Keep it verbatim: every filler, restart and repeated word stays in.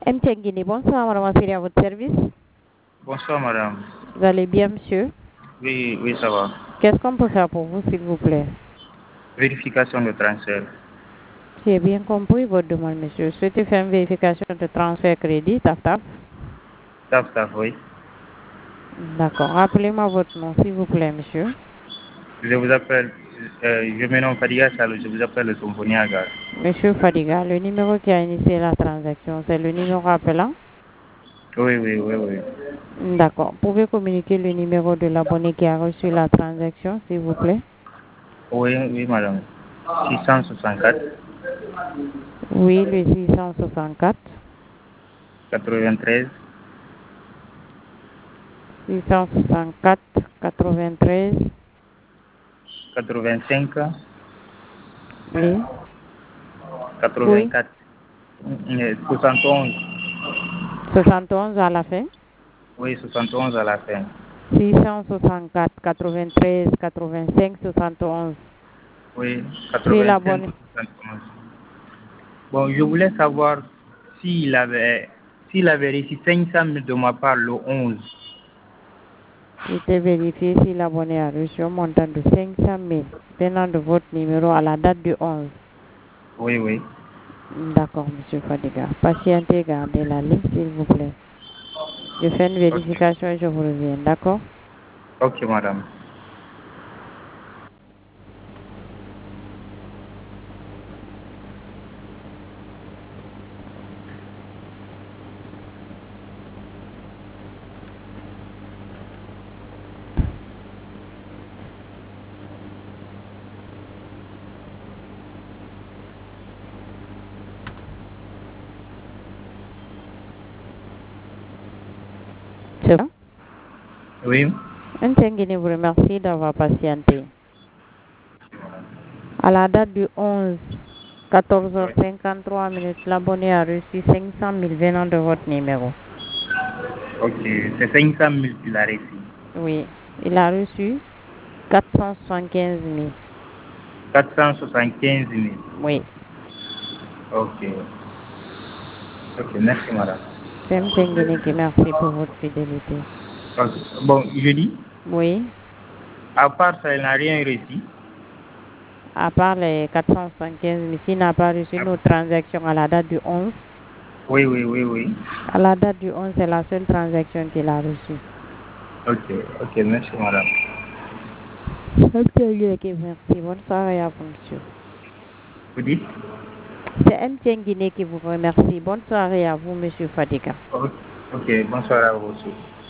M T N Guinée, bonsoir, madame Assiri, à votre service. Bonsoir, madame. Vous allez bien, monsieur? Oui, oui, ça va. Qu'est-ce qu'on peut faire pour vous, s'il vous plaît? Vérification de transfert. J'ai bien compris votre demande, monsieur. Souhaitez faire une vérification de transfert crédit, taf taf? Taf, taf, oui. D'accord. Rappelez-moi votre nom, s'il vous plaît, monsieur. Je vous appelle, euh, je me nomme Fadiga Salo, je vous appelle le Symphonie Agar. Monsieur Fadiga, le numéro qui a initié la transaction, c'est le numéro appelant? Oui, oui, oui, oui. D'accord. Pouvez communiquer le numéro de l'abonné qui a reçu la transaction, s'il vous plaît? Oui, oui, madame. six cent soixante-quatre. Oui, le six cent soixante-quatre. quatre-vingt-treize. six cent soixante-quatre, quatre-vingt-treize. quatre-vingt-cinq. Oui. Oui. quatre-vingt-quatre. soixante et onze. soixante et onze à la fin. Oui, soixante et onze à la fin. six cent soixante-quatre, quatre-vingt-treize, quatre-vingt-cinq, soixante et onze. Oui, C'est la quatre-vingt-cinq, bonne. soixante et onze. Bon, je voulais savoir s'il avait, s'il avait reçu cinq cent mille de ma part le onze. C'était vérifié si l'abonné a reçu un montant de cinq cent mille venant de votre numéro à la date du onze. Oui, oui. D'accord, monsieur Fadiga. Patientez, gardez la ligne, s'il vous plaît. Je fais une Ok. vérification et je vous reviens, d'accord? Ok, madame. C'est bon? Oui. Un Tenguini vous remercie d'avoir patienté. À la date du onze, quatorze heures cinquante-trois minutes, l'abonné a reçu cinq cent mille venant de votre numéro. Ok, c'est cinq cent mille qu'il a reçu. Oui, il a reçu quatre cent soixante-quinze mille. quatre cent soixante-quinze mille. Oui. Ok. Ok, merci, madame. C'est M. Tenguini qui merci pour votre fidélité. Ok. Bon, je dis, Oui, à part ça, il n'a rien reçu. à part les quatre cent soixante-quinze mille, s'il n'a pas reçu nos transactions à la date du onze. Oui, oui, oui, oui. À la date du onze, c'est la seule transaction qu'il a reçue. Ok, ok, merci, madame. M. Tenguini qui merci. Bonne soirée à vous, monsieur. Vous dites? C'est M. Tenguini qui vous remercie. Bonne soirée à vous, monsieur Fadiga. Ok, ok, bonsoir à vous aussi.